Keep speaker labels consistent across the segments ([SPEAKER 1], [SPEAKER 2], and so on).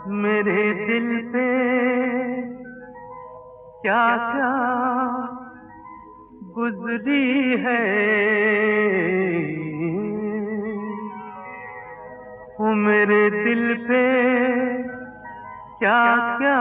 [SPEAKER 1] मेरे दिल पे क्या क्या गुजरी है, वो मेरे दिल पे क्या क्या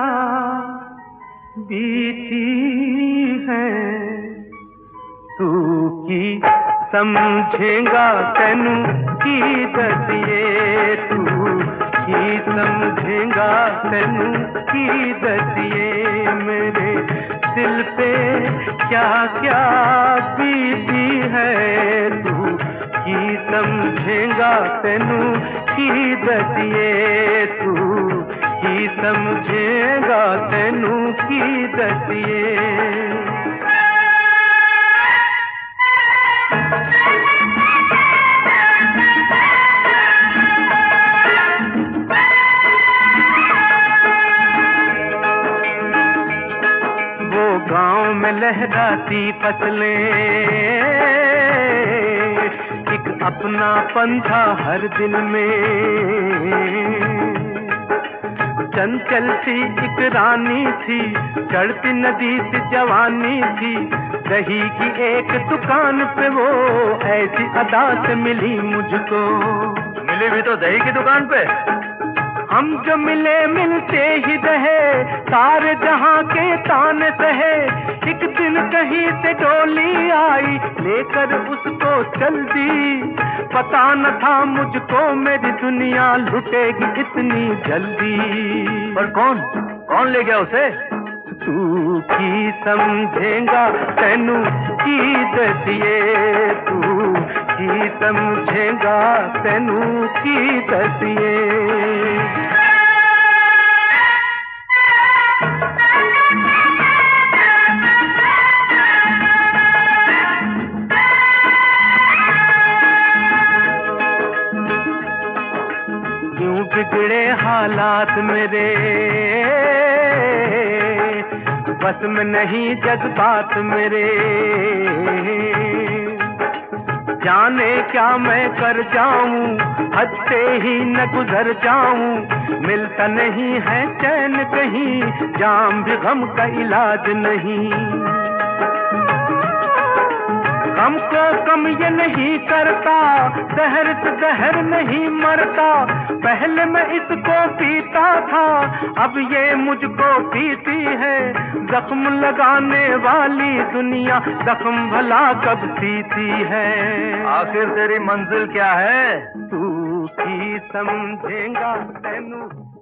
[SPEAKER 1] बीती है। तू की समझेगा तेनू की दसिए, तू की समझेगा तेनू की दसिए। मेरे दिल पे क्या क्या बीती है, तू की समझेगा तेनू की दसिए, तू की समझेगा तेनू की दसिए। गांव में लहराती फसलें, एक अपना पंथा हर दिन में। चंचल सी एक रानी थी, चढ़ती नदी से जवानी थी। दही की एक दुकान पे वो ऐसी अदा से मिली मुझको।
[SPEAKER 2] मिली भी तो दही की दुकान पे।
[SPEAKER 1] हम जो मिले मिलते ही रहे, सारे जहां के ताने सहे। एक दिन कहीं से डोली आई, लेकर उसको चल दी। पता न था मुझको मेरी दुनिया लुटेगी इतनी जल्दी।
[SPEAKER 2] पर कौन ले गया उसे?
[SPEAKER 1] तू की समझेगा तेनू की दसिए, तू की समझेगा तेनू की दसिए। यूं बिगड़े हालात मेरे, बस में नहीं जज्बात मेरे। जाने क्या मैं कर जाऊं, हद से ही न गुजर जाऊं। मिलता नहीं है चैन कहीं, जाम भी गम का इलाज नहीं। गम को कम ये नहीं करता, जहर से जहर नहीं मरता। पहले मैं इसको पीता था, अब ये मुझको पीती है। जख्म लगाने वाली दुनिया जख्म भला कब सीती है।
[SPEAKER 2] आखिर तेरी मंजिल क्या है?
[SPEAKER 1] तू की समझेगा तेनू